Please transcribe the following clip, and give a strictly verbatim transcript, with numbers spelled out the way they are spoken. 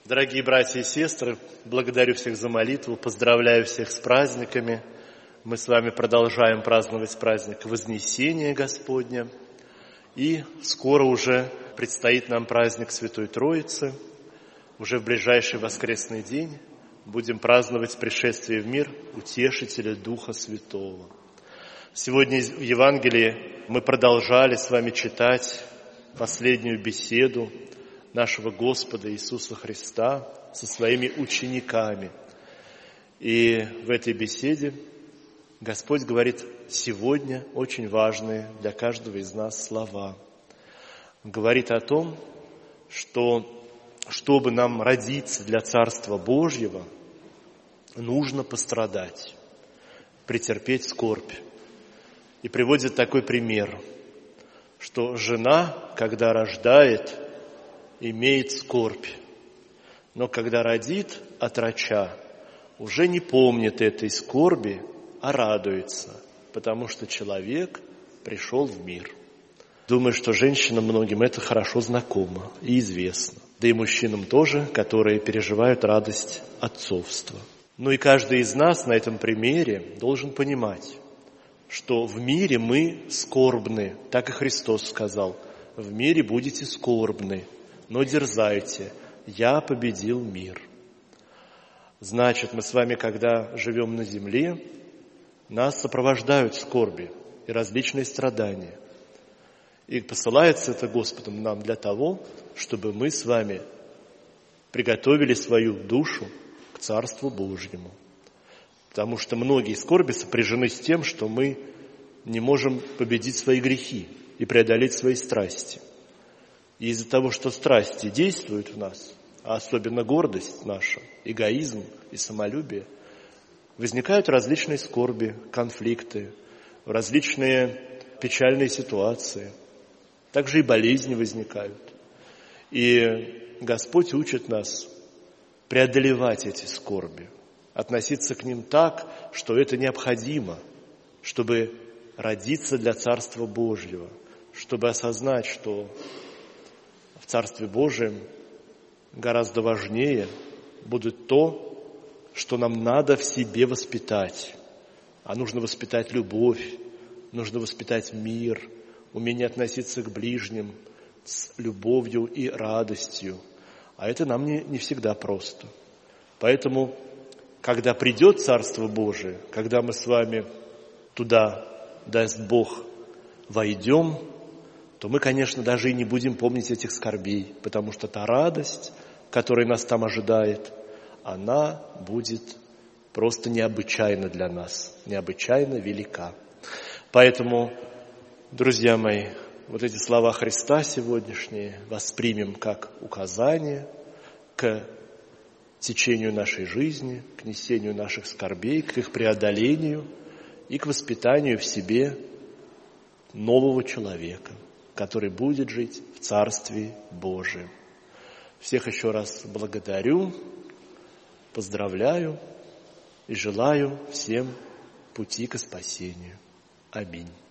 Дорогие братья и сестры, благодарю всех за молитву, поздравляю всех с праздниками. Мы с вами продолжаем праздновать праздник Вознесения Господня. И скоро уже предстоит нам праздник Святой Троицы. Уже в ближайший воскресный день будем праздновать пришествие в мир Утешителя Духа Святого. Сегодня в Евангелии мы продолжали с вами читать последнюю беседу нашего Господа Иисуса Христа со своими учениками. И в этой беседе Господь говорит сегодня очень важные для каждого из нас слова. Он говорит о том, что чтобы нам родиться для Царства Божьего, нужно пострадать, претерпеть скорбь. И приводит такой пример, что жена, когда рождает, имеет скорбь, но когда родит отроча, уже не помнит этой скорби, а радуется, потому что человек пришел в мир. Думаю, что женщинам многим это хорошо знакомо и известно, да и мужчинам тоже, которые переживают радость отцовства. Ну и каждый из нас на этом примере должен понимать, что в мире мы скорбны, так и Христос сказал: в мире будете скорбны, но дерзайте, я победил мир. Значит, мы с вами, когда живем на земле, нас сопровождают скорби и различные страдания. И посылается это Господом нам для того, чтобы мы с вами приготовили свою душу к Царству Божьему. Потому что многие скорби сопряжены с тем, что мы не можем победить свои грехи и преодолеть свои страсти. И из-за того, что страсти действуют в нас, а особенно гордость наша, эгоизм и самолюбие, возникают различные скорби, конфликты, различные печальные ситуации. Также и болезни возникают. И Господь учит нас преодолевать эти скорби, относиться к ним так, что это необходимо, чтобы родиться для Царства Божьего, чтобы осознать, что в Царстве Божьем гораздо важнее будет то, что нам надо в себе воспитать. А нужно воспитать любовь, нужно воспитать мир, умение относиться к ближним с любовью и радостью. А это нам не, не всегда просто. Поэтому, когда придет Царство Божие, когда мы с вами туда, даст Бог, войдем, то мы, конечно, даже и не будем помнить этих скорбей, потому что та радость, которая нас там ожидает, она будет просто необычайна для нас, необычайно велика. Поэтому, друзья мои, вот эти слова Христа сегодняшние воспримем как указание к течению нашей жизни, к несению наших скорбей, к их преодолению и к воспитанию в себе нового человека, который будет жить в Царстве Божьем. Всех еще раз благодарю, поздравляю и желаю всем пути к спасению. Аминь.